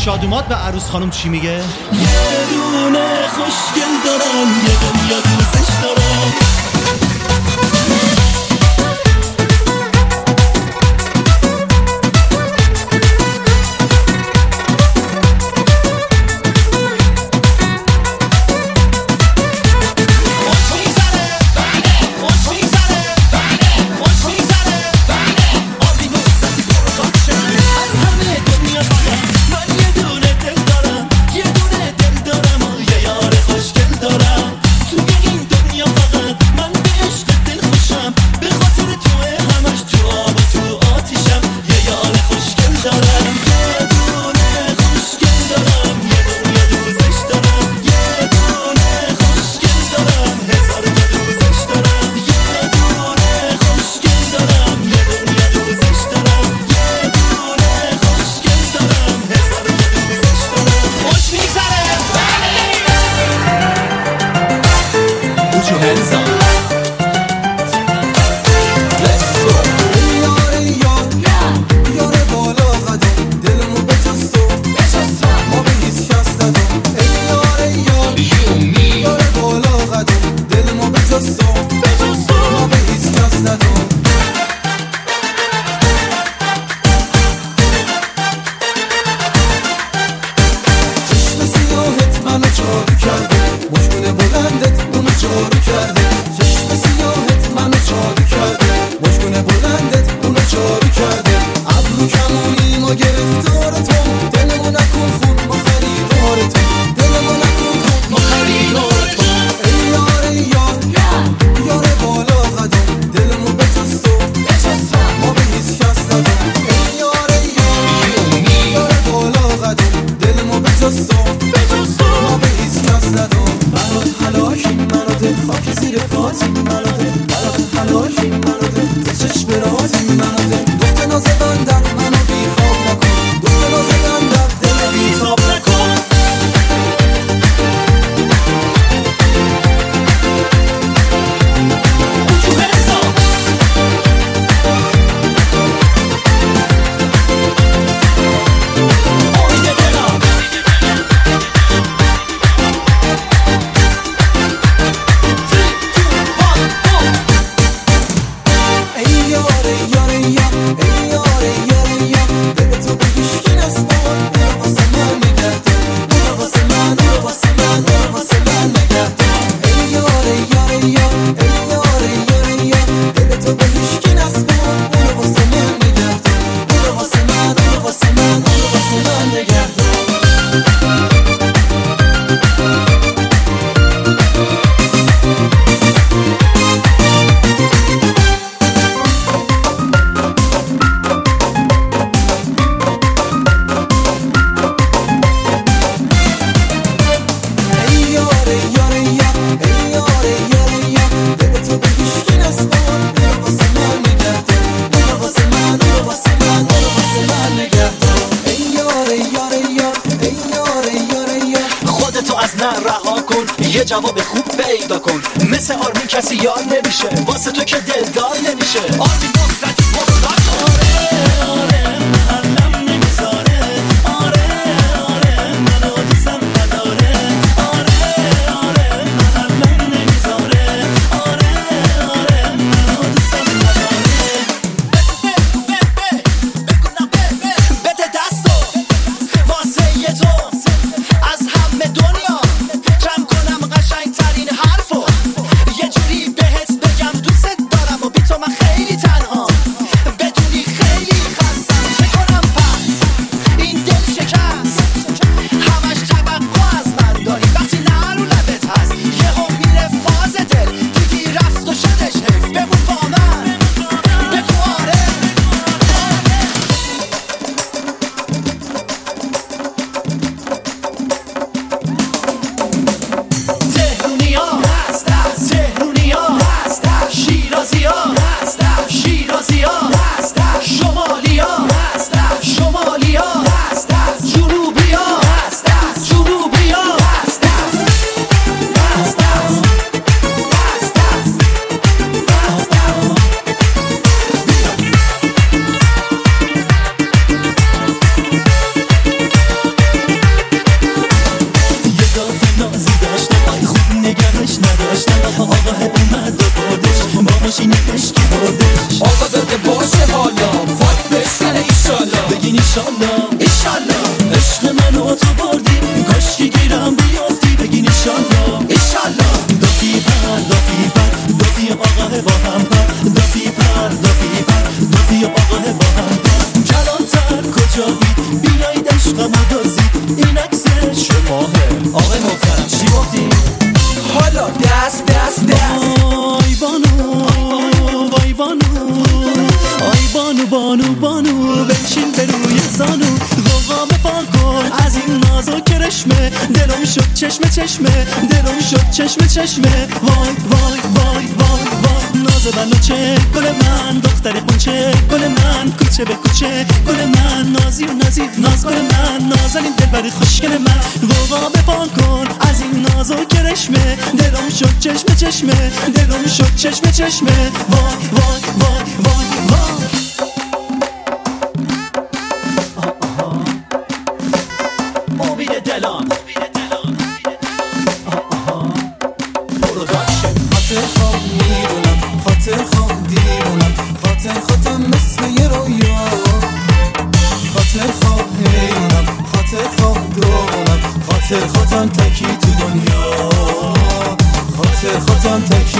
شادومات به عروس خانم چی میگه؟ یه دونه خوشگل دارم، یه دنیا دوستش دارم. یه جواب خوب پیدا کن، مثل آرمین کسی یار نمیشه، واسه تو که دلدار نمیشه. آرمین نصرتی بردار. آره آره محلم نمیذاره، آره آره منو دوستم نداره، آره آره محلم نمیذاره، آره آره منو دوستم نداره. بده دستو واسه یه تو از همه دنیا جمع کنم قشنگ ترین حرفو، یه جوری بهت بگم دوست دارم و بی تو من خیلی تنها، بدونی خیلی خستم. بازی داشتم خوب نگهش نداشتم آقا اومد و بردش با ماشینش کی بردش آقا زده باشه حالا فاک بشکنه ایشالا بگین ایشالله ایشالا عشق منو تو بردی کاشکی گیرم بیافتی بگین ایشالله ایشالا دافی پر دافی پر دافی آقا با هم پر دافی پر دافی پر دافی آقا با هم پر کلانتر کجایی بیایید عشقم دازید این عکس شماهه آقای محترم چی گفتی؟ حالا دست دست دست وای بانو وای بانو آی بانو بانو بانو بنشین به روی زانو غوغا بپا کن از این ناز و کرشمه دلم شد چشمه چشمه دلم شد چشمه چشمه وای وای وای وای وای ناز بنو چه گل من دختر قنچه گل من کوچه به کوچه گل من نازی و نازی ناز گل من نازنین دلبر خوشگل من غوغا بپا کن از این ناز و کرشمه دلم شد چشمه چشمه دلم شد چشمه چشمه وای وای وای وای وای امید دلان پروداکشن خاطر خواب میدونم خاطر خواب دیوونم خاطر خودم مثل یه رویا خاطر خواب میدونم خاطر خواب دوونم خاطر خودم تکی تو دنیا خاطر خودم تکی